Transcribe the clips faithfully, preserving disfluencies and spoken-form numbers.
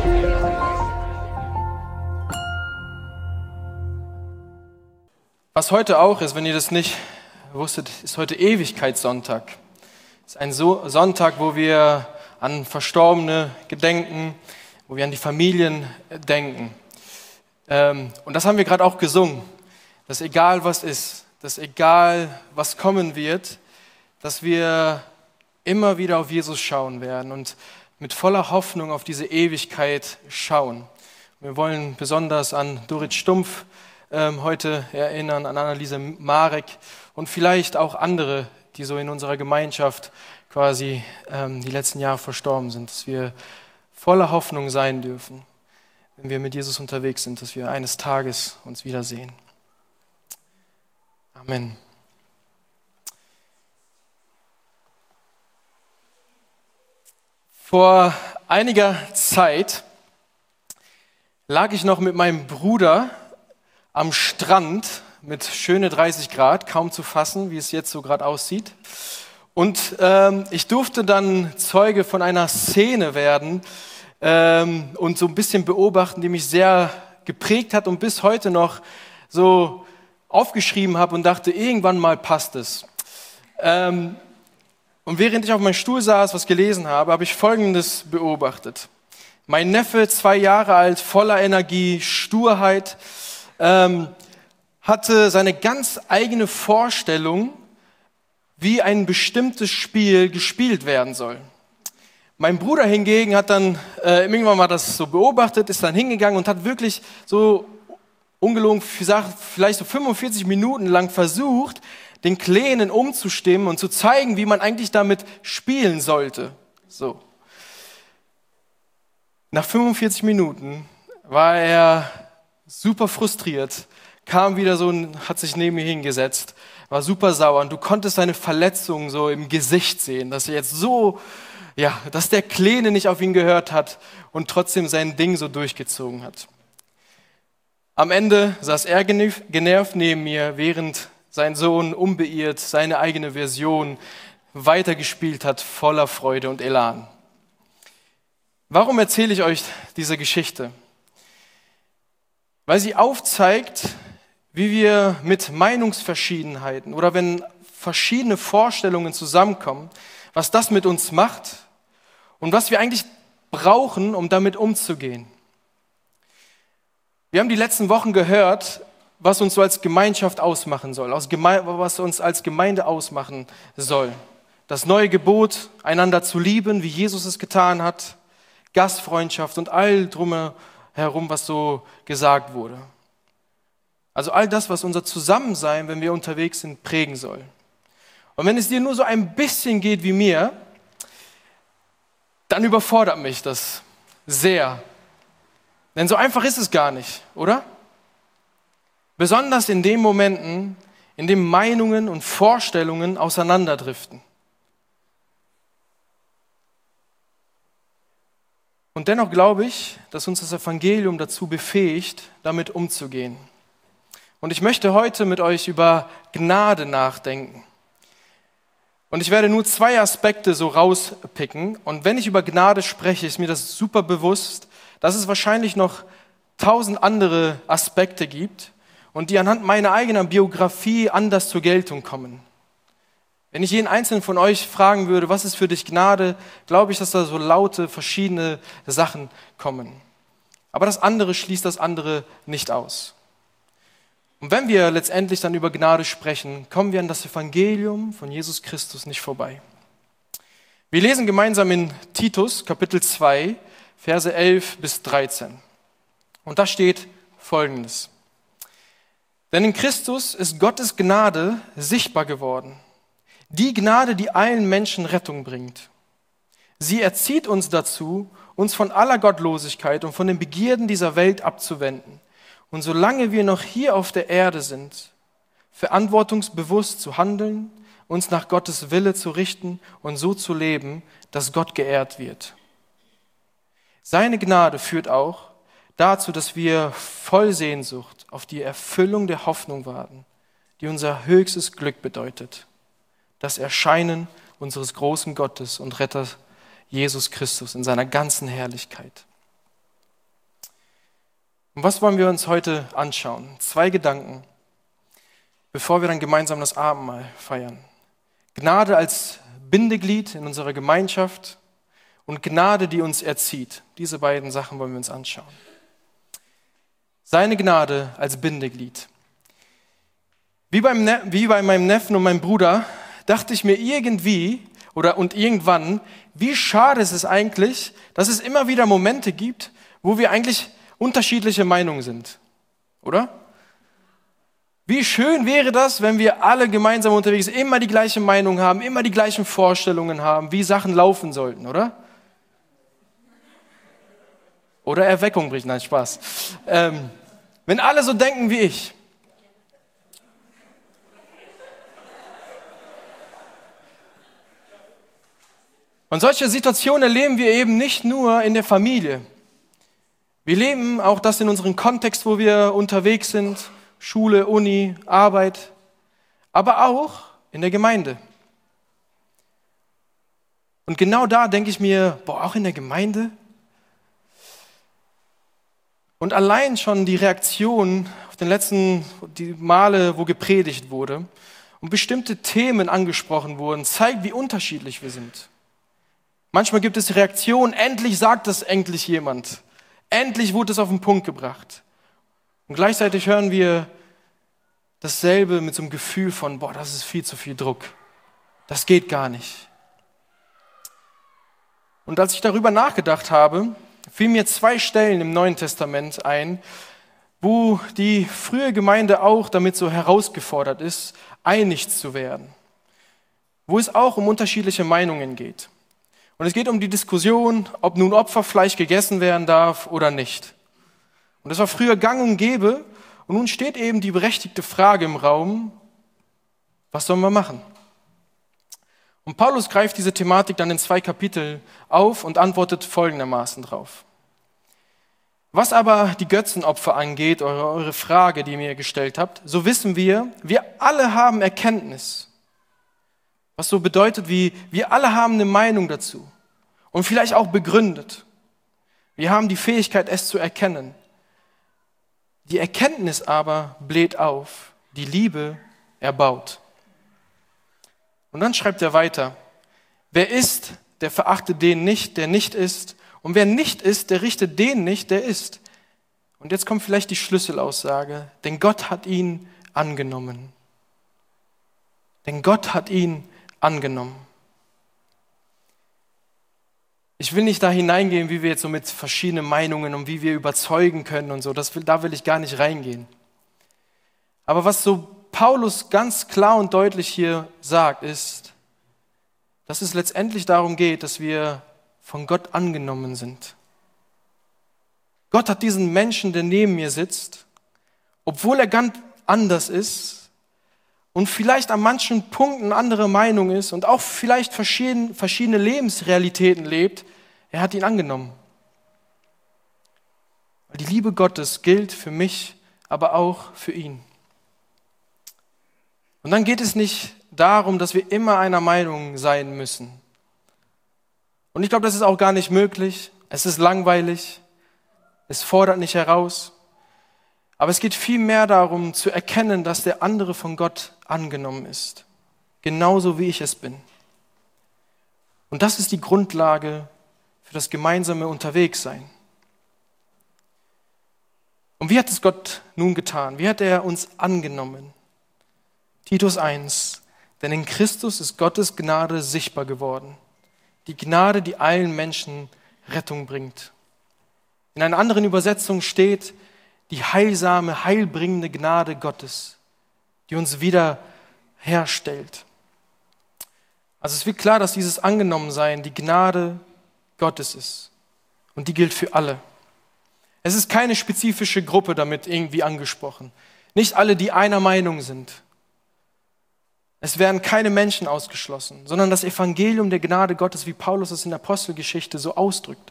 Was heute auch ist, wenn ihr das nicht wusstet, ist heute Ewigkeitssonntag. Es ist ein so- Sonntag, wo wir an Verstorbene gedenken, wo wir an die Familien denken. Ähm, und das haben wir gerade auch gesungen, dass egal was ist, dass egal was kommen wird, dass wir immer wieder auf Jesus schauen werden und mit voller Hoffnung auf diese Ewigkeit schauen. Wir wollen besonders an Dorit Stumpf ähm, heute erinnern, an Anneliese Marek und vielleicht auch andere, die so in unserer Gemeinschaft quasi ähm, die letzten Jahre verstorben sind, dass wir voller Hoffnung sein dürfen, wenn wir mit Jesus unterwegs sind, dass wir eines Tages uns wiedersehen. Amen. Vor einiger Zeit lag ich noch mit meinem Bruder am Strand mit schöne dreißig Grad, kaum zu fassen, wie es jetzt so gerade aussieht. Und ähm, ich durfte dann Zeuge von einer Szene werden ähm, und so ein bisschen beobachten, die mich sehr geprägt hat und bis heute noch so aufgeschrieben habe und dachte, irgendwann mal passt es. Ähm, und während ich auf meinem Stuhl saß, was gelesen habe, habe ich Folgendes beobachtet. Mein Neffe, zwei Jahre alt, voller Energie, Sturheit, ähm, hatte seine ganz eigene Vorstellung, wie ein bestimmtes Spiel gespielt werden soll. Mein Bruder hingegen hat dann äh, irgendwann mal das so beobachtet, ist dann hingegangen und hat wirklich so ungelogen vielleicht so fünfundvierzig Minuten lang versucht, den Kleinen umzustimmen und zu zeigen, wie man eigentlich damit spielen sollte. So. Nach fünfundvierzig Minuten war er super frustriert, kam wieder so und hat sich neben mir hingesetzt, war super sauer und du konntest seine Verletzung so im Gesicht sehen, dass er jetzt so, ja, dass der Kleine nicht auf ihn gehört hat und trotzdem sein Ding so durchgezogen hat. Am Ende saß er genervt neben mir, während sein Sohn unbeirrt seine eigene Version weitergespielt hat, voller Freude und Elan. Warum erzähle ich euch diese Geschichte? Weil sie aufzeigt, wie wir mit Meinungsverschiedenheiten oder wenn verschiedene Vorstellungen zusammenkommen, was das mit uns macht und was wir eigentlich brauchen, um damit umzugehen. Wir haben die letzten Wochen gehört, was uns so als Gemeinschaft ausmachen soll, was uns als Gemeinde ausmachen soll. Das neue Gebot, einander zu lieben, wie Jesus es getan hat, Gastfreundschaft und all drumherum, was so gesagt wurde. Also all das, was unser Zusammensein, wenn wir unterwegs sind, prägen soll. Und wenn es dir nur so ein bisschen geht wie mir, dann überfordert mich das sehr. Denn so einfach ist es gar nicht, oder? Besonders in den Momenten, in denen Meinungen und Vorstellungen auseinanderdriften. Und dennoch glaube ich, dass uns das Evangelium dazu befähigt, damit umzugehen. Und ich möchte heute mit euch über Gnade nachdenken. Und ich werde nur zwei Aspekte so rauspicken. Und wenn ich über Gnade spreche, ist mir das super bewusst, dass es wahrscheinlich noch tausend andere Aspekte gibt und die anhand meiner eigenen Biografie anders zur Geltung kommen. Wenn ich jeden einzelnen von euch fragen würde, was ist für dich Gnade, glaube ich, dass da so laute, verschiedene Sachen kommen. Aber das andere schließt das andere nicht aus. Und wenn wir letztendlich dann über Gnade sprechen, kommen wir an das Evangelium von Jesus Christus nicht vorbei. Wir lesen gemeinsam in Titus, Kapitel zwei, Verse elf bis dreizehn. Und da steht Folgendes. Denn in Christus ist Gottes Gnade sichtbar geworden. Die Gnade, die allen Menschen Rettung bringt. Sie erzieht uns dazu, uns von aller Gottlosigkeit und von den Begierden dieser Welt abzuwenden. Und solange wir noch hier auf der Erde sind, verantwortungsbewusst zu handeln, uns nach Gottes Wille zu richten und so zu leben, dass Gott geehrt wird. Seine Gnade führt auch dazu, dass wir voll Sehnsucht auf die Erfüllung der Hoffnung warten, die unser höchstes Glück bedeutet. Das Erscheinen unseres großen Gottes und Retters Jesus Christus in seiner ganzen Herrlichkeit. Und was wollen wir uns heute anschauen? Zwei Gedanken, bevor wir dann gemeinsam das Abendmahl feiern. Gnade als Bindeglied in unserer Gemeinschaft und Gnade, die uns erzieht. Diese beiden Sachen wollen wir uns anschauen. Seine Gnade als Bindeglied. Wie, beim ne- wie bei meinem Neffen und meinem Bruder dachte ich mir irgendwie oder und irgendwann, wie schade ist es eigentlich, dass es immer wieder Momente gibt, wo wir eigentlich unterschiedliche Meinungen sind, oder? Wie schön wäre das, wenn wir alle gemeinsam unterwegs sind, immer die gleiche Meinung haben, immer die gleichen Vorstellungen haben, wie Sachen laufen sollten, oder? Oder Erweckung bricht, nein, Spaß. Ähm, wenn alle so denken wie ich. Und solche Situationen erleben wir eben nicht nur in der Familie. Wir leben auch das in unserem Kontext, wo wir unterwegs sind, Schule, Uni, Arbeit, aber auch in der Gemeinde. Und genau da denke ich mir, boah, auch in der Gemeinde? Und allein schon die Reaktion auf den letzten die Male, wo gepredigt wurde und bestimmte Themen angesprochen wurden, zeigt, wie unterschiedlich wir sind. Manchmal gibt es Reaktionen, endlich sagt das endlich jemand. Endlich wurde es auf den Punkt gebracht. Und gleichzeitig hören wir dasselbe mit so einem Gefühl von, boah, das ist viel zu viel Druck. Das geht gar nicht. Und als ich darüber nachgedacht habe, fielen mir zwei Stellen im Neuen Testament ein, wo die frühe Gemeinde auch damit so herausgefordert ist, einig zu werden. Wo es auch um unterschiedliche Meinungen geht. Und es geht um die Diskussion, ob nun Opferfleisch gegessen werden darf oder nicht. Und das war früher gang und gäbe. Und nun steht eben die berechtigte Frage im Raum, was sollen wir machen? Und Paulus greift diese Thematik dann in zwei Kapiteln auf und antwortet folgendermaßen drauf. Was aber die Götzenopfer angeht, eure, eure Frage, die ihr mir gestellt habt, so wissen wir, wir alle haben Erkenntnis. Was so bedeutet wie, wir alle haben eine Meinung dazu und vielleicht auch begründet. Wir haben die Fähigkeit, es zu erkennen. Die Erkenntnis aber bläht auf, die Liebe erbaut. Und dann schreibt er weiter, wer ist, der verachte den nicht, der nicht ist, und wer nicht ist, der richtet den nicht, der ist. Und jetzt kommt vielleicht die Schlüsselaussage, denn Gott hat ihn angenommen. Denn Gott hat ihn angenommen. Ich will nicht da hineingehen, wie wir jetzt so mit verschiedenen Meinungen und wie wir überzeugen können und so, das will, da will ich gar nicht reingehen. Aber was so Paulus ganz klar und deutlich hier sagt, ist, dass es letztendlich darum geht, dass wir von Gott angenommen sind. Gott hat diesen Menschen, der neben mir sitzt, obwohl er ganz anders ist und vielleicht an manchen Punkten andere Meinung ist und auch vielleicht verschiedene, verschiedene Lebensrealitäten lebt, er hat ihn angenommen. Weil die Liebe Gottes gilt für mich, aber auch für ihn. Und dann geht es nicht darum, dass wir immer einer Meinung sein müssen. Und ich glaube, das ist auch gar nicht möglich. Es ist langweilig. Es fordert nicht heraus. Aber es geht vielmehr darum, zu erkennen, dass der andere von Gott angenommen ist. Genauso wie ich es bin. Und das ist die Grundlage für das gemeinsame Unterwegssein. Und wie hat es Gott nun getan? Wie hat er uns angenommen? Titus eins. Denn in Christus ist Gottes Gnade sichtbar geworden. Die Gnade, die allen Menschen Rettung bringt. In einer anderen Übersetzung steht, die heilsame, heilbringende Gnade Gottes, die uns wieder herstellt. Also es wird klar, dass dieses Angenommensein die Gnade Gottes ist. Und die gilt für alle. Es ist keine spezifische Gruppe damit irgendwie angesprochen. Nicht alle, die einer Meinung sind. Es werden keine Menschen ausgeschlossen, sondern das Evangelium der Gnade Gottes, wie Paulus es in der Apostelgeschichte so ausdrückt,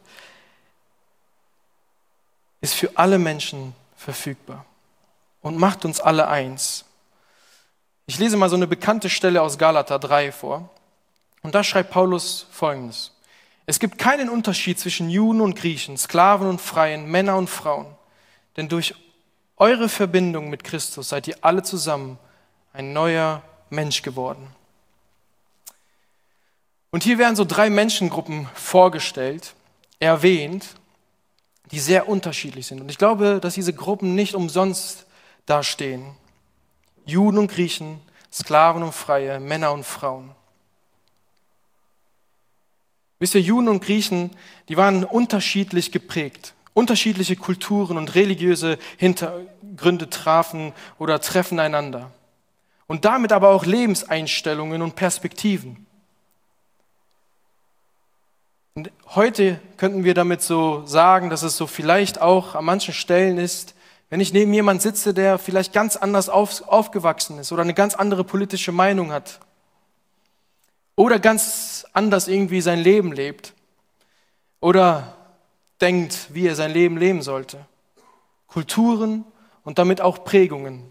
ist für alle Menschen verfügbar und macht uns alle eins. Ich lese mal so eine bekannte Stelle aus Galater drei vor. Und da schreibt Paulus Folgendes. Es gibt keinen Unterschied zwischen Juden und Griechen, Sklaven und Freien, Männer und Frauen. denn durch eure Verbindung mit Christus seid ihr alle zusammen ein neuer Mensch geworden. Und hier werden so drei Menschengruppen vorgestellt, erwähnt, die sehr unterschiedlich sind. Und ich glaube, dass diese Gruppen nicht umsonst dastehen. Juden und Griechen, Sklaven und Freie, Männer und Frauen. Wisst ihr, Juden und Griechen, die waren unterschiedlich geprägt. Unterschiedliche Kulturen und religiöse Hintergründe trafen oder treffen einander. Und damit aber auch Lebenseinstellungen und Perspektiven. Und heute könnten wir damit so sagen, dass es so vielleicht auch an manchen Stellen ist, wenn ich neben jemand sitze, der vielleicht ganz anders auf, aufgewachsen ist oder eine ganz andere politische Meinung hat oder ganz anders irgendwie sein Leben lebt oder denkt, wie er sein Leben leben sollte. Kulturen und damit auch Prägungen.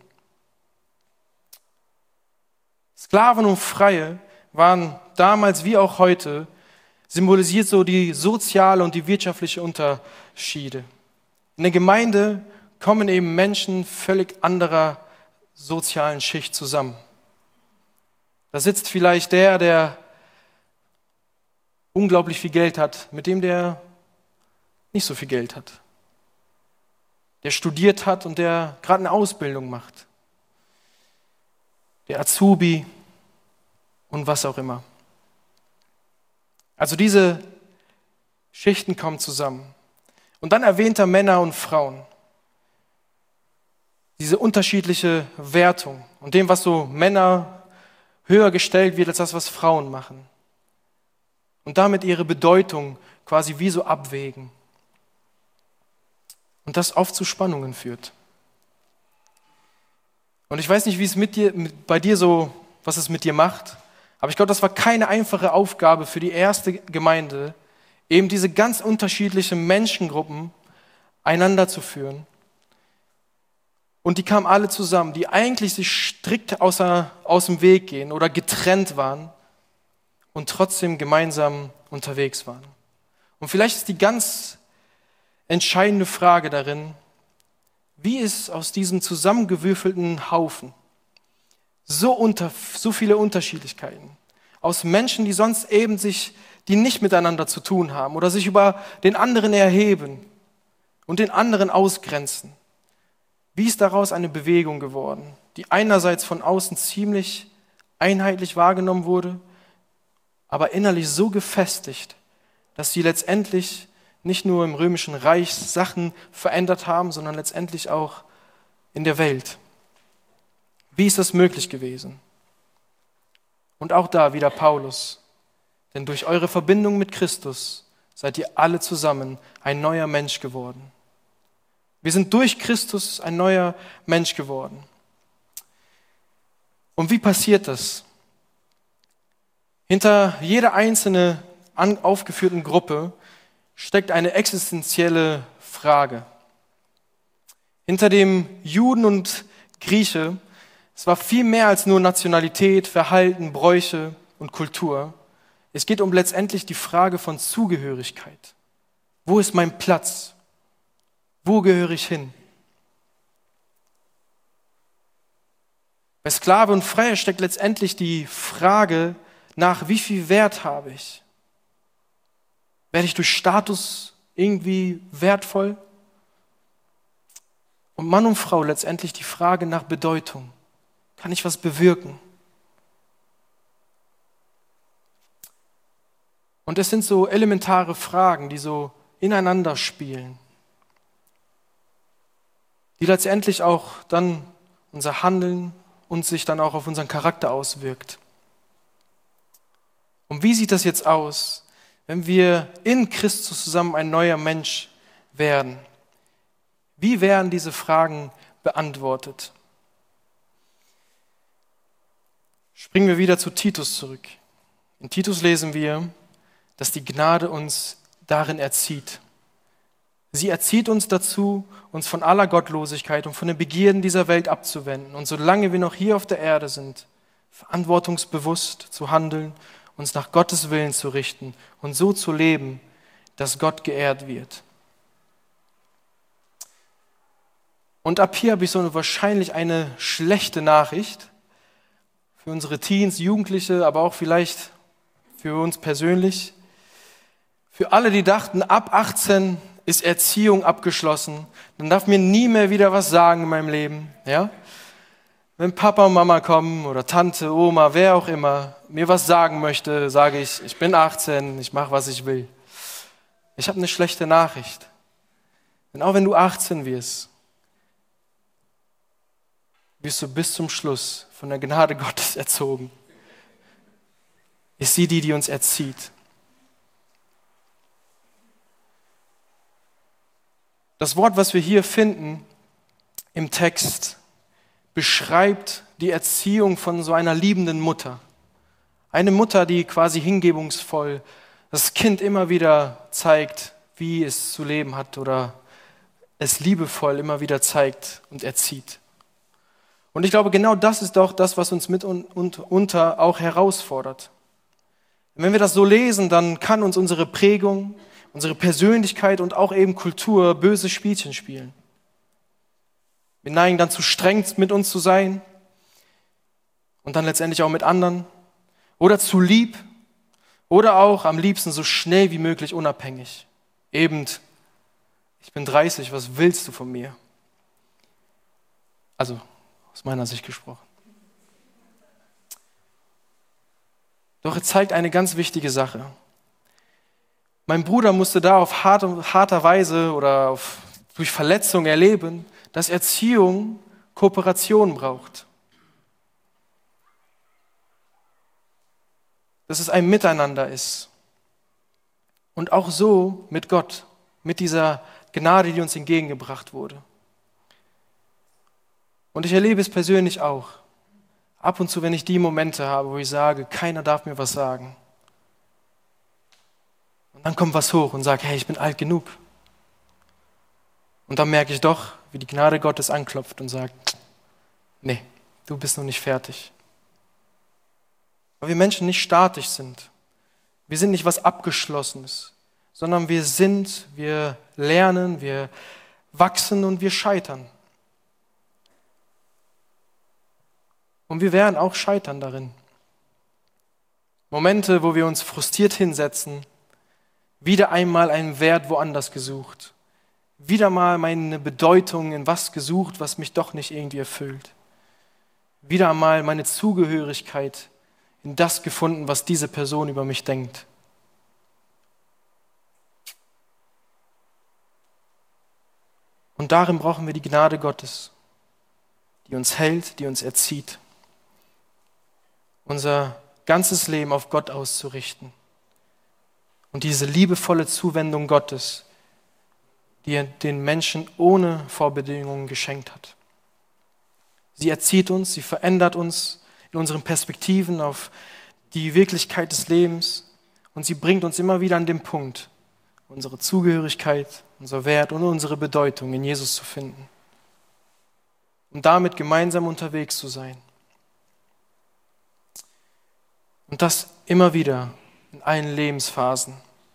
Sklaven und Freie waren damals wie auch heute symbolisiert so die soziale und die wirtschaftliche Unterschiede. In der Gemeinde kommen eben Menschen völlig anderer sozialen Schicht zusammen. Da sitzt vielleicht der, der unglaublich viel Geld hat, mit dem der nicht so viel Geld hat. Der studiert hat und der gerade eine Ausbildung macht. Der Azubi und was auch immer. Also diese Schichten kommen zusammen. Und dann erwähnt er Männer und Frauen. Diese unterschiedliche Wertung und dem, was so Männer höher gestellt wird als das, was Frauen machen. Und damit ihre Bedeutung quasi wie so abwägen. Und das oft zu Spannungen führt. Und ich weiß nicht, wie es mit dir, mit, bei dir so, was es mit dir macht, aber ich glaube, das war keine einfache Aufgabe für die erste Gemeinde, eben diese ganz unterschiedlichen Menschengruppen einander zu führen. Und die kamen alle zusammen, die eigentlich sich strikt außer, aus dem Weg gehen oder getrennt waren und trotzdem gemeinsam unterwegs waren. Und vielleicht ist die ganz entscheidende Frage darin, wie ist aus diesem zusammengewürfelten Haufen so, unter, so viele Unterschiedlichkeiten aus Menschen, die sonst eben sich, die nicht miteinander zu tun haben oder sich über den anderen erheben und den anderen ausgrenzen. Wie ist daraus eine Bewegung geworden, die einerseits von außen ziemlich einheitlich wahrgenommen wurde, aber innerlich so gefestigt, dass sie letztendlich nicht nur im Römischen Reich Sachen verändert haben, sondern letztendlich auch in der Welt. Wie ist das möglich gewesen? Und auch da wieder Paulus. Denn durch eure Verbindung mit Christus seid ihr alle zusammen ein neuer Mensch geworden. Wir sind durch Christus ein neuer Mensch geworden. Und wie passiert das? Hinter jeder einzelnen aufgeführten Gruppe steckt eine existenzielle Frage. Hinter dem Juden und Grieche, es war viel mehr als nur Nationalität, Verhalten, Bräuche und Kultur. Es geht um letztendlich die Frage von Zugehörigkeit. Wo ist mein Platz? Wo gehöre ich hin? Bei Sklave und Freie steckt letztendlich die Frage nach, wie viel Wert habe ich? Werde ich durch Status irgendwie wertvoll? Und Mann und Frau letztendlich die Frage nach Bedeutung. Kann ich was bewirken? Und es sind so elementare Fragen, die so ineinander spielen, die letztendlich auch dann unser Handeln und sich dann auch auf unseren Charakter auswirkt. Und wie sieht das jetzt aus, wenn wir in Christus zusammen ein neuer Mensch werden? Wie werden diese Fragen beantwortet? Springen wir wieder zu Titus zurück. In Titus lesen wir, dass die Gnade uns darin erzieht. Sie erzieht uns dazu, uns von aller Gottlosigkeit und von den Begierden dieser Welt abzuwenden und solange wir noch hier auf der Erde sind, verantwortungsbewusst zu handeln, uns nach Gottes Willen zu richten und so zu leben, dass Gott geehrt wird. Und ab hier habe ich so eine, wahrscheinlich eine schlechte Nachricht für unsere Teens, Jugendliche, aber auch vielleicht für uns persönlich. Für alle, die dachten, ab achtzehn ist Erziehung abgeschlossen, dann darf mir nie mehr wieder was sagen in meinem Leben. Ja? Wenn Papa und Mama kommen oder Tante, Oma, wer auch immer, mir was sagen möchte, sage ich, ich bin achtzehn, ich mache, was ich will. Ich habe eine schlechte Nachricht. Denn auch wenn du achtzehn wirst, wirst du bis zum Schluss von der Gnade Gottes erzogen. Ist sie die, die uns erzieht. Das Wort, was wir hier finden im Text, beschreibt die Erziehung von so einer liebenden Mutter. Eine Mutter, die quasi hingebungsvoll das Kind immer wieder zeigt, wie es zu leben hat oder es liebevoll immer wieder zeigt und erzieht. Und ich glaube, genau das ist doch das, was uns mitunter auch herausfordert. Wenn wir das so lesen, dann kann uns unsere Prägung, unsere Persönlichkeit und auch eben Kultur böse Spielchen spielen. Wir neigen dann zu streng mit uns zu sein und dann letztendlich auch mit anderen oder zu lieb oder auch am liebsten so schnell wie möglich unabhängig. Eben, ich bin dreißig, was willst du von mir? Also aus meiner Sicht gesprochen. Doch es zeigt eine ganz wichtige Sache. Mein Bruder musste da auf harte, harter Weise oder auf, durch Verletzung erleben, dass Erziehung Kooperation braucht. Dass es ein Miteinander ist. Und auch so mit Gott, mit dieser Gnade, die uns entgegengebracht wurde. Und ich erlebe es persönlich auch. Ab und zu, wenn ich die Momente habe, wo ich sage, keiner darf mir was sagen. Und dann kommt was hoch und sagt, hey, ich bin alt genug. Und dann merke ich doch, wie die Gnade Gottes anklopft und sagt, nee, du bist noch nicht fertig. Weil wir Menschen nicht statisch sind. Wir sind nicht was Abgeschlossenes, sondern wir sind, wir lernen, wir wachsen und wir scheitern. Und wir werden auch scheitern darin. Momente, wo wir uns frustriert hinsetzen, wieder einmal einen Wert woanders gesucht, wieder mal meine Bedeutung in was gesucht, was mich doch nicht irgendwie erfüllt. Wieder einmal meine Zugehörigkeit in das gefunden, was diese Person über mich denkt. Und darin brauchen wir die Gnade Gottes, die uns hält, die uns erzieht. Unser ganzes Leben auf Gott auszurichten. Und diese liebevolle Zuwendung Gottes, die er den Menschen ohne Vorbedingungen geschenkt hat. Sie erzieht uns, sie verändert uns in unseren Perspektiven auf die Wirklichkeit des Lebens und sie bringt uns immer wieder an den Punkt, unsere Zugehörigkeit, unser Wert und unsere Bedeutung in Jesus zu finden. Und damit gemeinsam unterwegs zu sein. Und das immer wieder in allen Lebensphasen.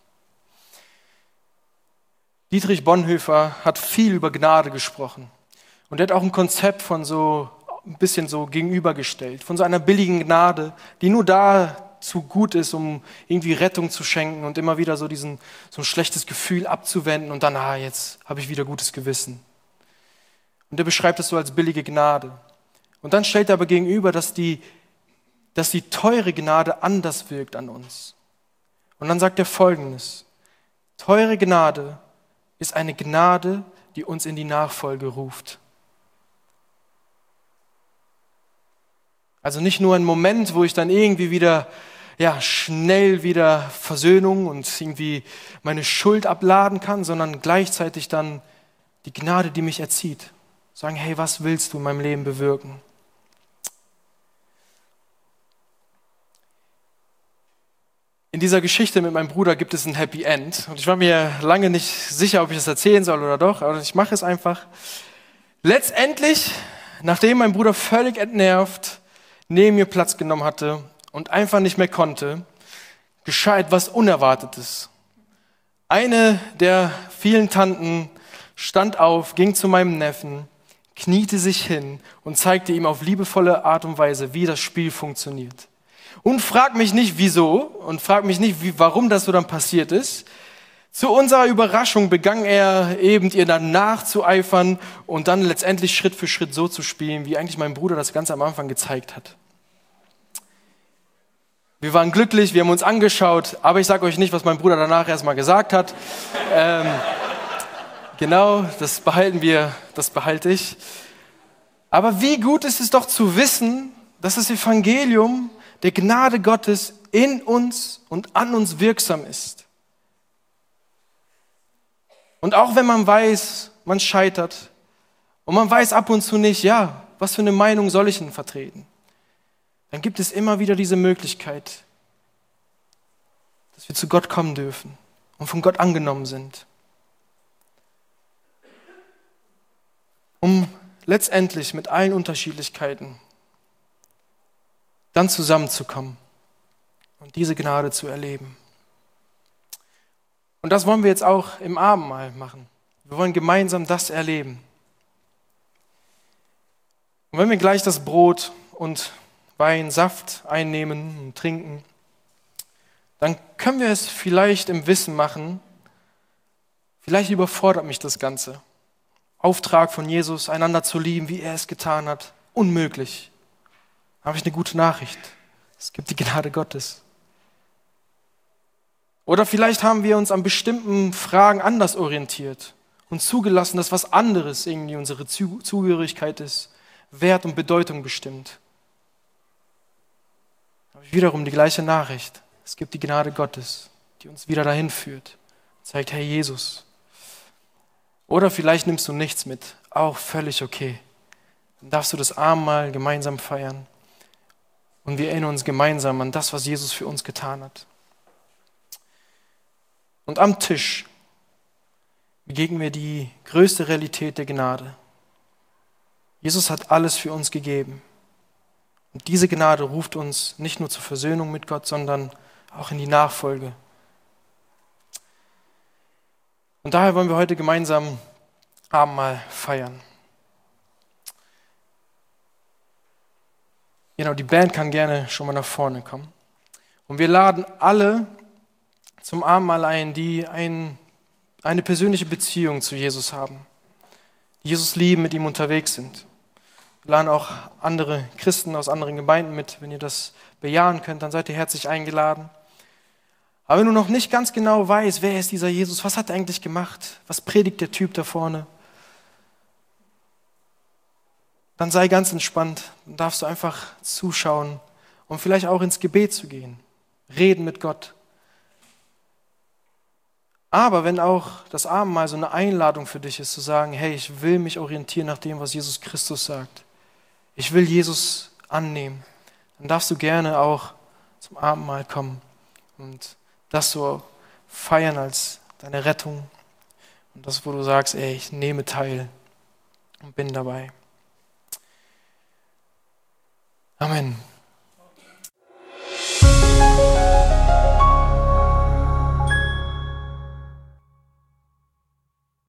Dietrich Bonhoeffer hat viel über Gnade gesprochen. Und er hat auch ein Konzept von so ein bisschen so gegenübergestellt, von so einer billigen Gnade, die nur dazu gut ist, um irgendwie Rettung zu schenken und immer wieder so diesen so ein schlechtes Gefühl abzuwenden und dann, ah, jetzt habe ich wieder gutes Gewissen. Und er beschreibt es so als billige Gnade. Und dann stellt er aber gegenüber, dass die, dass die teure Gnade anders wirkt an uns. Und dann sagt er Folgendes: Teure Gnade ist eine Gnade, die uns in die Nachfolge ruft. Also nicht nur ein Moment, wo ich dann irgendwie wieder, ja, schnell wieder Versöhnung und irgendwie meine Schuld abladen kann, sondern gleichzeitig dann die Gnade, die mich erzieht. Sagen, hey, was willst du in meinem Leben bewirken? In dieser Geschichte mit meinem Bruder gibt es ein Happy End. Und ich war mir lange nicht sicher, ob ich das erzählen soll oder doch, aber ich mache es einfach. Letztendlich, nachdem mein Bruder völlig entnervt neben mir Platz genommen hatte und einfach nicht mehr konnte, geschah etwas Unerwartetes. Eine der vielen Tanten stand auf, ging zu meinem Neffen, kniete sich hin und zeigte ihm auf liebevolle Art und Weise, wie das Spiel funktioniert. Und frag mich nicht, wieso und frag mich nicht, wie, warum das so dann passiert ist. Zu unserer Überraschung begann er eben ihr dann nachzueifern und dann letztendlich Schritt für Schritt so zu spielen, wie eigentlich mein Bruder das ganz am Anfang gezeigt hat. Wir waren glücklich, wir haben uns angeschaut, aber ich sage euch nicht, was mein Bruder danach erstmal gesagt hat. Ähm, genau, das behalten wir, das behalte ich. Aber wie gut ist es doch zu wissen, dass das Evangelium der Gnade Gottes in uns und an uns wirksam ist. Und auch wenn man weiß, man scheitert und man weiß ab und zu nicht, ja, was für eine Meinung soll ich denn vertreten, dann gibt es immer wieder diese Möglichkeit, dass wir zu Gott kommen dürfen und von Gott angenommen sind. Um letztendlich mit allen Unterschiedlichkeiten dann zusammenzukommen und diese Gnade zu erleben. Und das wollen wir jetzt auch im Abendmahl machen. Wir wollen gemeinsam das erleben. Und wenn wir gleich das Brot und Wein, Saft einnehmen und trinken, dann können wir es vielleicht im Wissen machen, vielleicht überfordert mich das Ganze. Auftrag von Jesus, einander zu lieben, wie er es getan hat, unmöglich. Da habe ich eine gute Nachricht. Es gibt die Gnade Gottes. Oder vielleicht haben wir uns an bestimmten Fragen anders orientiert und zugelassen, dass was anderes irgendwie unsere Zugehörigkeit ist, Wert und Bedeutung bestimmt. Da habe ich wiederum die gleiche Nachricht. Es gibt die Gnade Gottes, die uns wieder dahin führt. Zeigt, hey Jesus. Oder vielleicht nimmst du nichts mit. Auch völlig okay. Dann darfst du das Abendmahl gemeinsam feiern. Und wir erinnern uns gemeinsam an das, was Jesus für uns getan hat. Und am Tisch begegnen wir die größte Realität der Gnade. Jesus hat alles für uns gegeben. Und diese Gnade ruft uns nicht nur zur Versöhnung mit Gott, sondern auch in die Nachfolge. Und daher wollen wir heute gemeinsam Abendmahl feiern. Genau, die Band kann gerne schon mal nach vorne kommen. Und wir laden alle zum Abendmahl ein, die ein, eine persönliche Beziehung zu Jesus haben, die Jesus lieben, mit ihm unterwegs sind. Wir laden auch andere Christen aus anderen Gemeinden mit. Wenn ihr das bejahen könnt, dann seid ihr herzlich eingeladen. Aber wenn du noch nicht ganz genau weißt, wer ist dieser Jesus, was hat er eigentlich gemacht, was predigt der Typ da vorne, dann sei ganz entspannt, dann darfst du einfach zuschauen und vielleicht auch ins Gebet zu gehen, reden mit Gott. Aber wenn auch das Abendmahl so eine Einladung für dich ist, zu sagen, hey, ich will mich orientieren nach dem, was Jesus Christus sagt. Ich will Jesus annehmen. Dann darfst du gerne auch zum Abendmahl kommen und das so feiern als deine Rettung. Und das, wo du sagst, ey, ich nehme teil und bin dabei. Amen.